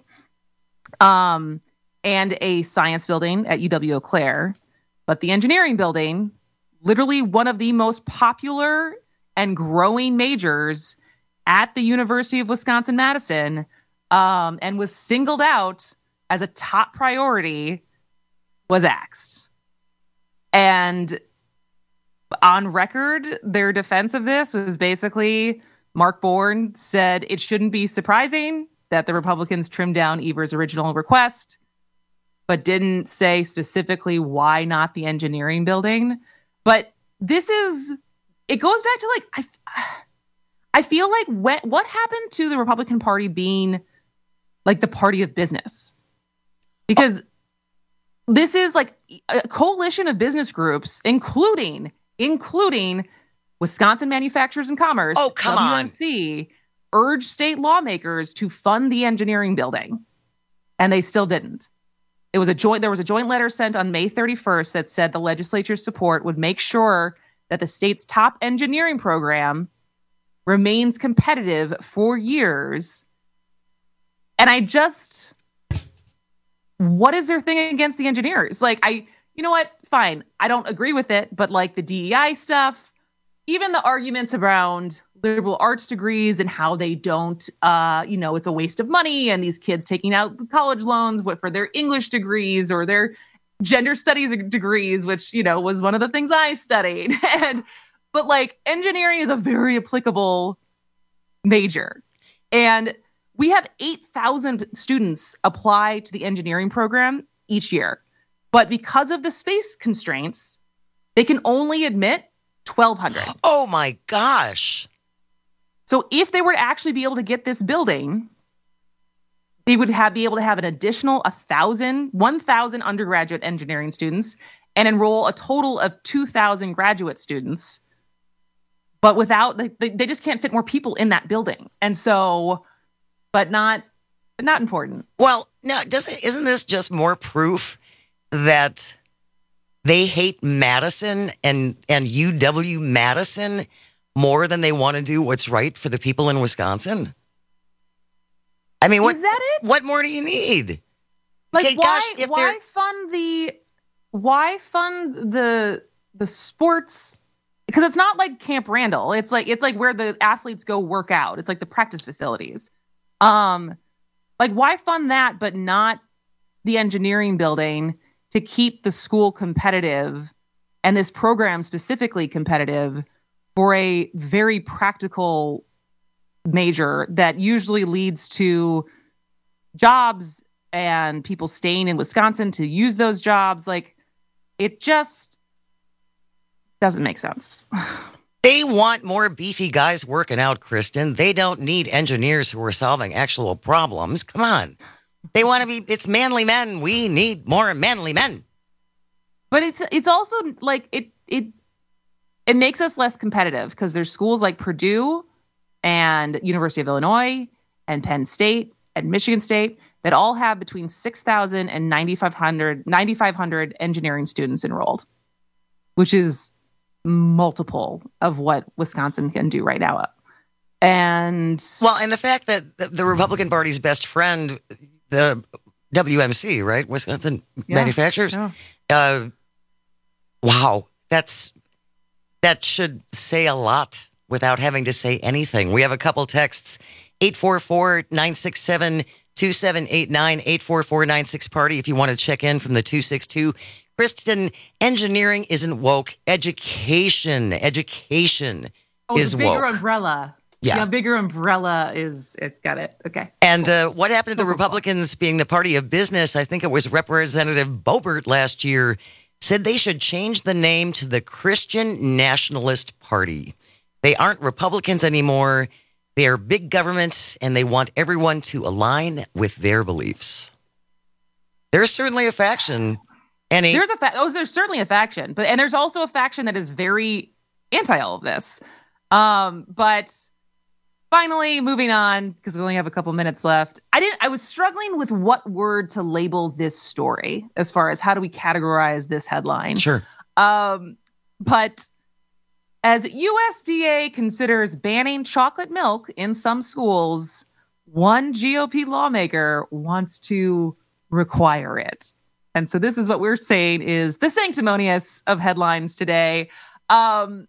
um, and a science building at U W Eau Claire. But the engineering building, literally one of the most popular and growing majors at the University of Wisconsin-Madison, um, and was singled out as a top priority, was axed. And on record, their defense of this was basically Mark Bourne said it shouldn't be surprising that the Republicans trimmed down Evers' original request, but didn't say specifically why not the engineering building. But this is, it goes back to like, I, I feel like when, what happened to the Republican Party being like the party of business? Because oh. this is like a coalition of business groups, including, including Wisconsin Manufacturers and Commerce, oh, come W M C, on. urged state lawmakers to fund the engineering building. And they still didn't. It was a joint, there was a joint letter sent on May thirty-first that said the legislature's support would make sure that the state's top engineering program remains competitive for years. And I just, what is their thing against the engineers? Like, I, you know what? Fine. I don't agree with it, but like the D E I stuff, even the arguments around liberal arts degrees and how they don't, uh, you know, it's a waste of money and these kids taking out college loans for their English degrees or their gender studies degrees, which, you know, was one of the things I studied. and, but like engineering is a very applicable major. And we have eight thousand students apply to the engineering program each year. But because of the space constraints, they can only admit twelve hundred. Oh my gosh. So if they were to actually be able to get this building, they would have be able to have an additional one thousand, one thousand undergraduate engineering students and enroll a total of two thousand graduate students. But without, they, they just can't fit more people in that building. And so, but not, not important. Well, no, doesn't, isn't this just more proof that they hate Madison and, and U W Madison more than they want to do what's right for the people in Wisconsin? I mean, what, is that it? What more do you need? Like, okay, why, gosh, if why fund the, why fund the, the sports? Because it's not like Camp Randall. It's like, it's like where the athletes go work out. It's like the practice facilities. Um, like why fund that, but not the engineering building to keep the school competitive and this program specifically competitive for a very practical major that usually leads to jobs and people staying in Wisconsin to use those jobs. Like, it just doesn't make sense. They want more beefy guys working out, Kristen. They don't need engineers who are solving actual problems. Come on. They want to be, it's manly men. We need more manly men. But it's it's also like it it it makes us less competitive because there's schools like Purdue and University of Illinois and Penn State and Michigan State that all have between six thousand and ninety-five hundred engineering students enrolled, which is multiple of what Wisconsin can do right now. And well, and the fact that the, the Republican Party's best friend, the W M C, right? Wisconsin yeah, Manufacturers. Yeah. Uh, wow. That's, that should say a lot without having to say anything. We have a couple texts, eight four four, nine six seven, two seven eight nine, eight four four nine six party if you want to check in from the two six two. Kristen, engineering isn't woke. Education, education Oh, is the bigger woke. umbrella. Yeah. The bigger umbrella is, it's got it. Okay. And uh, what happened to the Republicans being the party of business? I think it was Representative Boebert last year said they should change the name to the Christian Nationalist Party. They aren't Republicans anymore. They are big government, and they want everyone to align with their beliefs. There's certainly a faction. And a- there's a fa- oh, there's certainly a faction, but and there's also a faction that is very anti all of this. Um, but finally, moving on because we only have a couple minutes left. I didn't. I was struggling with what word to label this story as far as how do we categorize this headline. Sure. Um, but as U S D A considers banning chocolate milk in some schools, one G O P lawmaker wants to require it. And so this is what we're saying is the sanctimonious of headlines today. Um,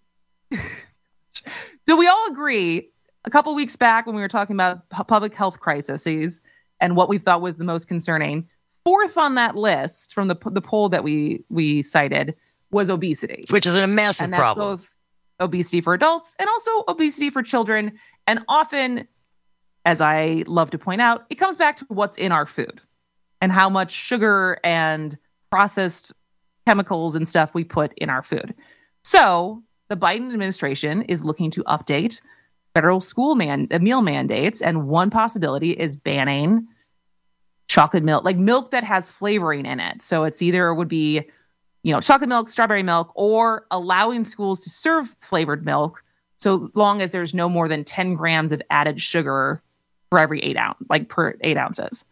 do we all agree? A couple weeks back when we were talking about pu- public health crises and what we thought was the most concerning, fourth on that list from the the poll that we we cited was obesity, which is a massive and that's problem. Both obesity for adults and also obesity for children. And often, as I love to point out, it comes back to what's in our food and how much sugar and processed chemicals and stuff we put in our food. So the Biden administration is looking to update federal school man uh, meal mandates, and one possibility is banning chocolate milk, like milk that has flavoring in it. So it's either would be, you know, chocolate milk, strawberry milk, or allowing schools to serve flavored milk so long as there's no more than ten grams of added sugar for every eight ounce, like per eight ounces.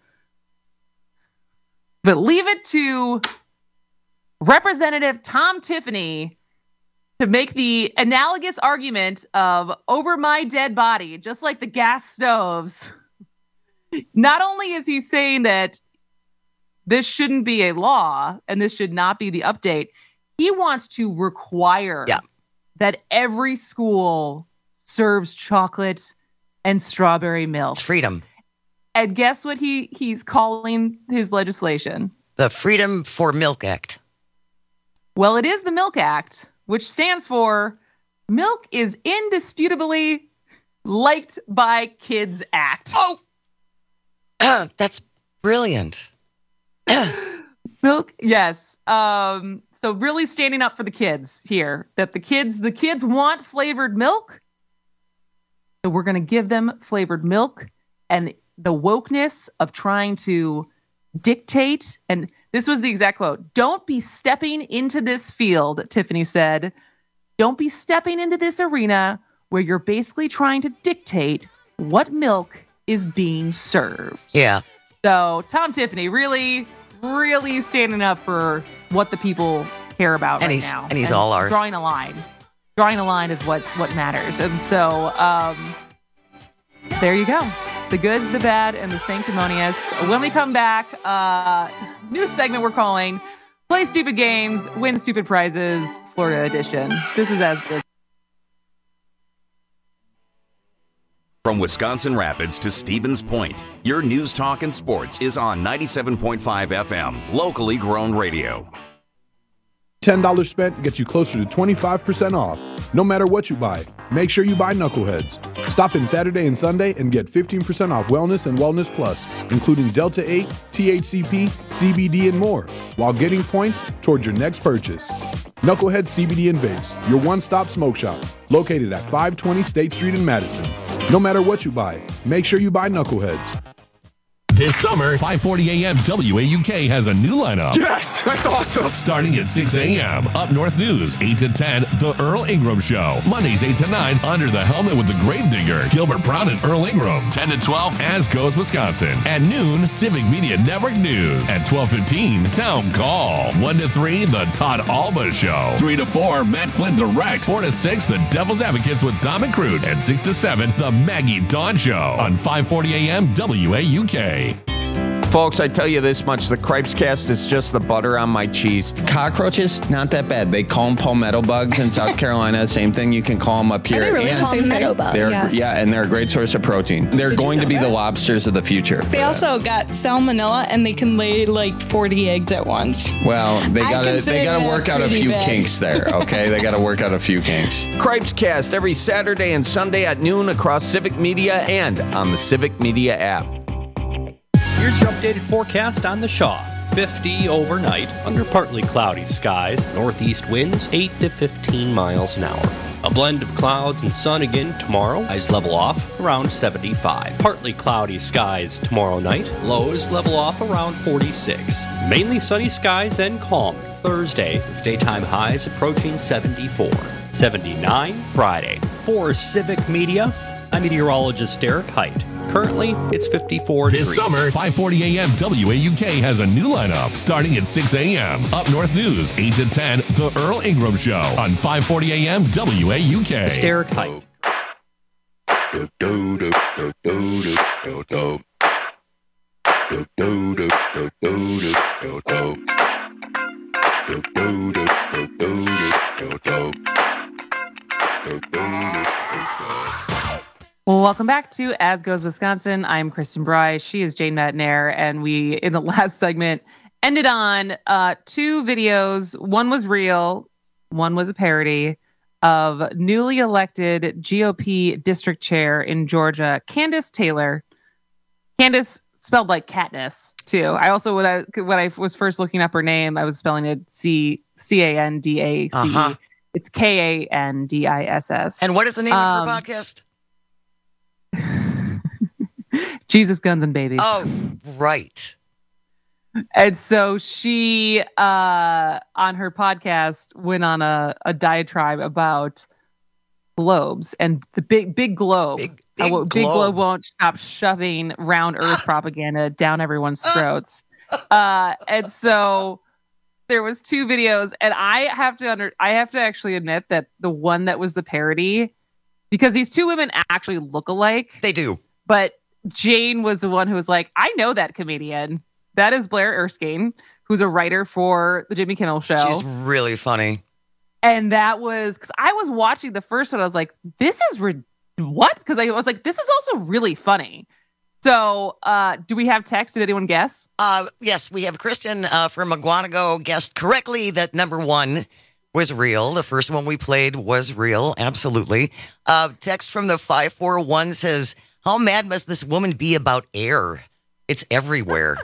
But leave it to Representative Tom Tiffany to make the analogous argument of over my dead body, just like the gas stoves. Not only is he saying that this shouldn't be a law and this should not be the update, he wants to require yeah. that every school serves chocolate and strawberry milk. It's freedom. And guess what he he's calling his legislation? The Freedom for Milk Act. Well, it is the Milk Act, which stands for Milk is Indisputably Liked by Kids Act. Oh, uh, that's brilliant. Milk, yes. Um, so really standing up for the kids here, that the kids, the kids want flavored milk. So we're going to give them flavored milk, and the wokeness of trying to dictate. And this was the exact quote. Don't be stepping into this field, Tiffany said. Don't be stepping into this arena where you're basically trying to dictate what milk is being served. Yeah. So Tom Tiffany really, really standing up for what the people care about and right he's, now. And he's and all ours. Drawing a line. Drawing a line is what, what matters. And so um, there you go. The good, the bad, and the sanctimonious. When we come back, uh, new segment we're calling Play Stupid Games, Win Stupid Prizes, Florida Edition. This is As Biz. From Wisconsin Rapids to Stevens Point, your news, talk, and sports is on ninety-seven point five F M, locally grown radio. ten dollars spent gets you closer to twenty-five percent off, no matter what you buy. Make sure you buy Knuckleheads. Stop in Saturday and Sunday and get fifteen percent off Wellness and Wellness Plus, including Delta eight, T H C P, C B D, and more, while getting points towards your next purchase. Knuckleheads C B D and Vapes, your one-stop smoke shop, located at five twenty State Street in Madison. No matter what you buy, make sure you buy Knuckleheads. This summer, five forty a.m. W A U K has a new lineup. Yes, that's awesome. Starting at six a.m. Up North News, eight to ten, The Earl Ingram Show. Mondays, eight to nine, Under the Helmet with the Gravedigger, Gilbert Brown and Earl Ingram. ten to twelve, As Goes Wisconsin. At noon, Civic Media Network News. At twelve fifteen, Town Call. one to three, The Todd Alba Show. three to four, Matt Flynn Direct. four to six, The Devil's Advocates with Dom and Crute. And six to seven, The Maggie Dawn Show. On five forty a.m. W A U K. Folks, I tell you this much, the Cripes Cast is just the butter on my cheese. Cockroaches, not that bad. They call them palmetto bugs in South Carolina. Same thing, you can call them up here. Are they really and palmetto bugs? they're, Yes. Yeah, and they're a great source of protein. They're Did going you to be know the that? lobsters of the future. They also got salmonella, and they can lay like forty eggs at once. Well, they I gotta consider they gotta that work out a pretty few bad. kinks there, okay? They gotta work out a few kinks. Cripes Cast every Saturday and Sunday at noon across Civic Media and on the Civic Media app. Here's your updated forecast on the Shaw. fifty overnight, under partly cloudy skies, northeast winds eight to fifteen miles an hour. A blend of clouds and sun again tomorrow. Highs level off around seventy-five. Partly cloudy skies tomorrow night. Lows level off around forty-six. Mainly sunny skies and calm Thursday, with daytime highs approaching seventy-four. seventy-nine Friday. For Civic Media, I'm meteorologist Derek Height. Currently, it's fifty-four This degrees. summer, five forty a.m. W A U K has a new lineup starting at six a.m. Up North News, eight to ten, The Earl Ingram Show on five forty a.m. W A U K. It's Derek Height. Well, welcome back to As Goes Wisconsin. I'm Kristen Bry. She is Jane Matnair. And we, in the last segment, ended on uh, two videos. One was real. One was a parody of newly elected G O P district chair in Georgia, Candace Taylor. Candace spelled like Katniss, too. I also, when I, when I was first looking up her name, I was spelling it C C A N D A C E. Uh-huh. It's K A N D I S S. And what is the name Um, of her podcast? Jesus, Guns, and Babies. Oh, right. And so she, uh, on her podcast, went on a, a diatribe about globes and the big, big globe. Big, big How, big globe. globe won't stop shoving round Earth propaganda down everyone's throats. Uh, and so there was two videos, and I have to under, I have to actually admit that the one that was the parody, because these two women actually look alike. They do. But Jane was the one who was like, I know that comedian. That is Blair Erskine, who's a writer for the Jimmy Kimmel Show. She's really funny. And that was, because I was watching the first one, I was like, this is, re- what? Because I was like, this is also really funny. So uh, do we have text? Did anyone guess? Uh, yes, we have Kristen uh, from McGuanago guessed correctly that number one was real. The first one we played was real. Absolutely. Uh, text from the five four one says, how mad must this woman be about air? It's everywhere.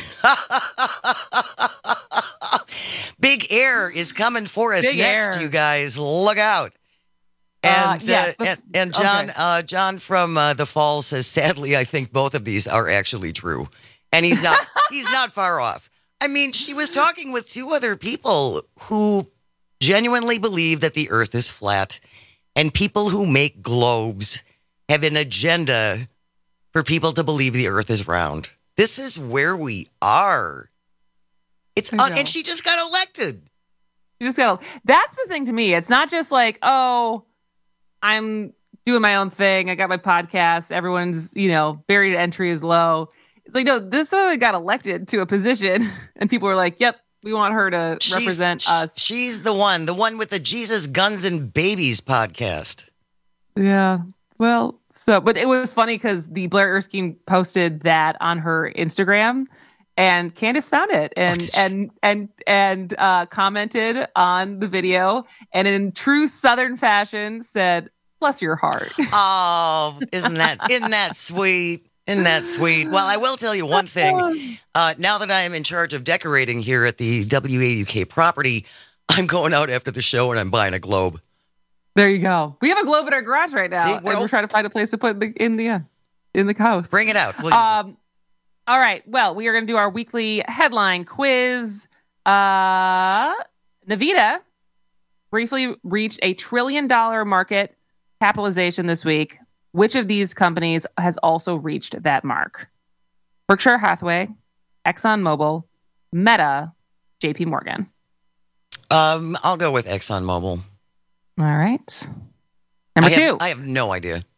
Big air is coming for us Big next, air. you guys. Look out. And Uh, uh, yes, the- and, and John okay. uh, John from uh, the Falls says, sadly, I think both of these are actually true. And he's not he's not far off. I mean, she was talking with two other people who genuinely believe that the earth is flat, and people who make globes have an agenda for people to believe the earth is round. This is where we are. It's I un- know. and she just got elected. You just gotta, that's the thing to me. It's not just like, oh, I'm doing my own thing. I got my podcast. Everyone's, you know, barrier to entry is low. It's like, no, this woman got elected to a position and people were like, yep, we want her to She's- represent sh- us. She's the one, the one with the Jesus, Guns, and Babies podcast. Yeah. Well, so, but it was funny because the Blair Erskine posted that on her Instagram, and Candace found it and and and and uh, commented on the video, and in true Southern fashion said, "Bless your heart." Oh, isn't that isn't that sweet? Isn't that sweet? Well, I will tell you one thing. Uh, now that I am in charge of decorating here at the W A U K property, I'm going out after the show and I'm buying a globe. There you go. We have a globe in our garage right now, See, and well- we're trying to find a place to put in the in the, uh, in the house. Bring it out. We'll use it. Um, all right. Well, we are going to do our weekly headline quiz. Uh, Navita briefly reached a trillion dollar market capitalization this week. Which of these companies has also reached that mark? Berkshire Hathaway, ExxonMobil, Meta, J P Morgan. Um, I'll go with ExxonMobil. All right. Number I two. have, I have no idea.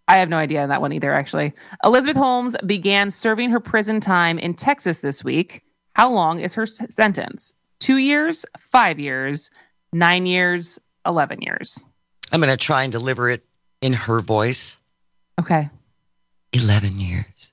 I have no idea on that one either, actually. Elizabeth Holmes began serving her prison time in Texas this week. How long is her s- sentence? Two years, five years, nine years, eleven years. I'm going to try and deliver it in her voice. Okay. eleven years.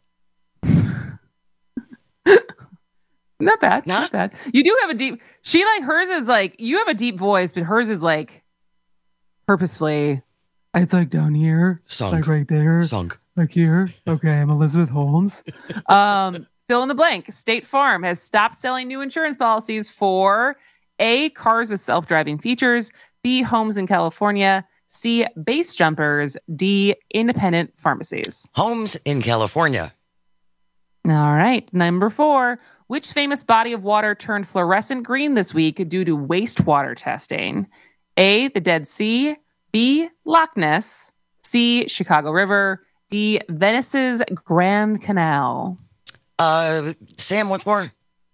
Not bad. Not, not bad. You do have a deep, she like, hers is like, you have a deep voice, but hers is like purposefully, it's like down here. Sunk. Like right there. Sunk. Like here. Okay, I'm Elizabeth Holmes. um, fill in the blank. State Farm has stopped selling new insurance policies for A, cars with self-driving features, B, homes in California, C, base jumpers, D, independent pharmacies. Homes in California. All right. Number four. Which famous body of water turned fluorescent green this week due to wastewater testing? A, the Dead Sea, B, Loch Ness, C, Chicago River, D, Venice's Grand Canal. Uh, Sam, once more.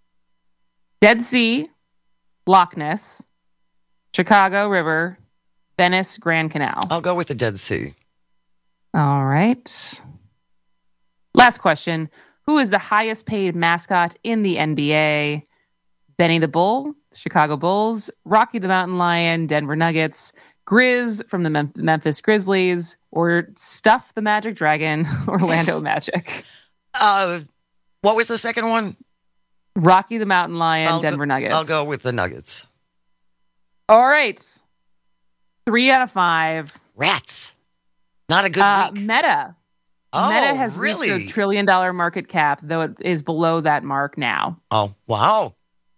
Dead Sea, Loch Ness, Chicago River, Venice Grand Canal. I'll go with the Dead Sea. All right. Last question. Who is the highest paid mascot in the N B A? Benny the Bull, Chicago Bulls, Rocky the Mountain Lion, Denver Nuggets, Grizz from the Mem- Memphis Grizzlies, or Stuff the Magic Dragon, Orlando Magic? Uh, what was the second one? Rocky the Mountain Lion, I'll Denver go, Nuggets. I'll go with the Nuggets. All right. Three out of five. Rats. Not a good uh, week. Meta. Oh, Meta has really? reached a trillion dollar market cap, though it is below that mark now. Oh, wow.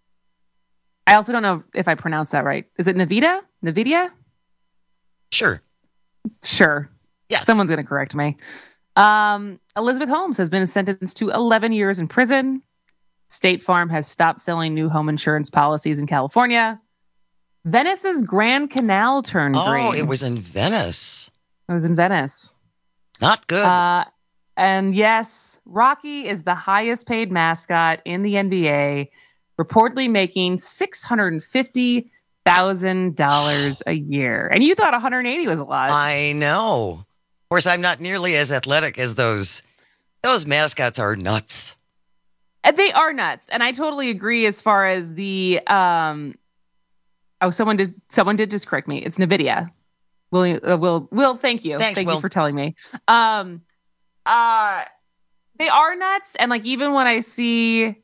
I also don't know if I pronounced that right. Is it Nvidia? Nvidia? Sure. Sure. Yes. Someone's going to correct me. Um, Elizabeth Holmes has been sentenced to eleven years in prison. State Farm has stopped selling new home insurance policies in California. Venice's Grand Canal turned oh, green. Oh, it was in Venice. It was in Venice. Not good. Uh, and yes, Rocky is the highest paid mascot in the N B A, reportedly making six hundred fifty thousand dollars a year. And you thought one hundred eighty was a lot. I know. Of course, I'm not nearly as athletic as those. Those mascots are nuts. And they are nuts. And I totally agree as far as the... Um, oh, someone did, someone did just correct me. It's Nvidia. Will, uh, Will, Will, thank you. Thanks, thank Will. you for telling me. Um, uh, they are nuts. And like, even when I see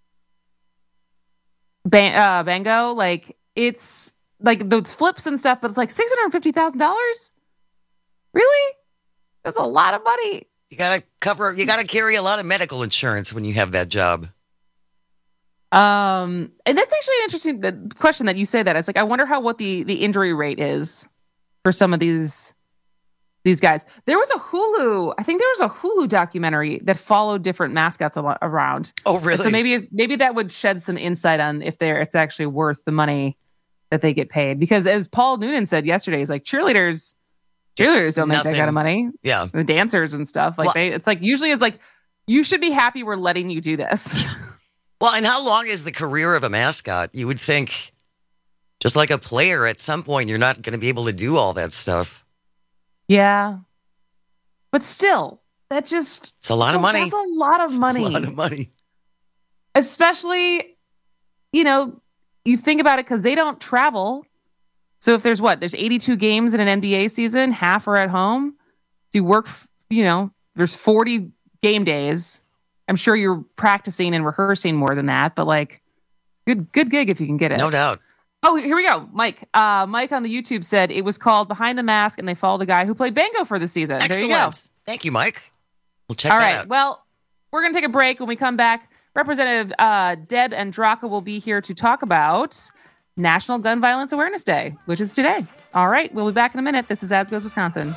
Ban- uh, Bango, like it's like those flips and stuff, but it's like six hundred fifty thousand dollars. Really? That's a lot of money. You gotta cover. You gotta carry a lot of medical insurance when you have that job. Um, and that's actually an interesting the question that you say that. It's like I wonder how what the the injury rate is for some of these these guys. There was a Hulu, I think there was a Hulu documentary that followed different mascots a lot around. Oh, really? So maybe maybe that would shed some insight on if they're it's actually worth the money that they get paid. Because as Paul Noonan said yesterday, he's like cheerleaders, cheerleaders don't Nothing. make that kind of money. Yeah, the dancers and stuff like well, they. It's like usually it's like you should be happy we're letting you do this. Well, and how long is the career of a mascot? You would think. Just like a player, at some point, you're not going to be able to do all that stuff. Yeah. But still, that just... It's a lot of money. That's a lot of money. A lot of money. Especially, you know, you think about it because they don't travel. So if there's what? There's eighty-two games in an N B A season. Half are at home. So you work, you know, there's forty game days. I'm sure you're practicing and rehearsing more than that. But like, good, good gig if you can get it. No doubt. Oh, here we go. Mike. Uh, Mike on the YouTube said it was called Behind the Mask, and they followed a guy who played Bango for the season. Excellent. There you go. Thank you, Mike. We'll check All that right. out. Well, we're going to take a break. When we come back, Representative uh, Deb Andraka will be here to talk about National Gun Violence Awareness Day, which is today. All right. We'll be back in a minute. This is As Goes Wisconsin.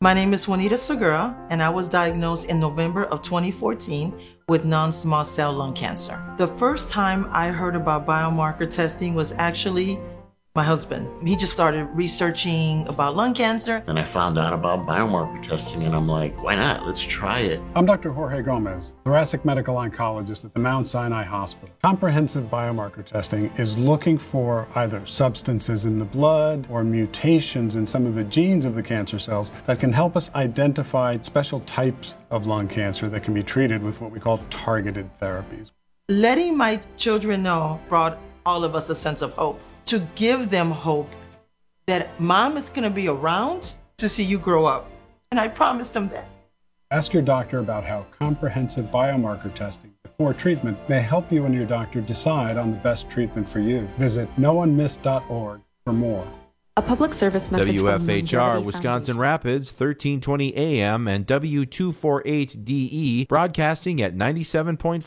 My name is Juanita Segura, and I was diagnosed in November of twenty fourteen with non-small cell lung cancer. The first time I heard about biomarker testing was actually my husband. He just started researching about lung cancer. And I found out about biomarker testing, and I'm like, why not? Let's try it. I'm Doctor Jorge Gomez, thoracic medical oncologist at the Mount Sinai Hospital. Comprehensive biomarker testing is looking for either substances in the blood or mutations in some of the genes of the cancer cells that can help us identify special types of lung cancer that can be treated with what we call targeted therapies. Letting my children know brought all of us a sense of hope. To give them hope that mom is going to be around to see you grow up. And I promised them that. Ask your doctor about how comprehensive biomarker testing before treatment may help you and your doctor decide on the best treatment for you. Visit no one missed dot org for more. A public service message W F H R from Wisconsin Rapids, thirteen twenty A M and W two forty-eight D E, broadcasting at ninety-seven point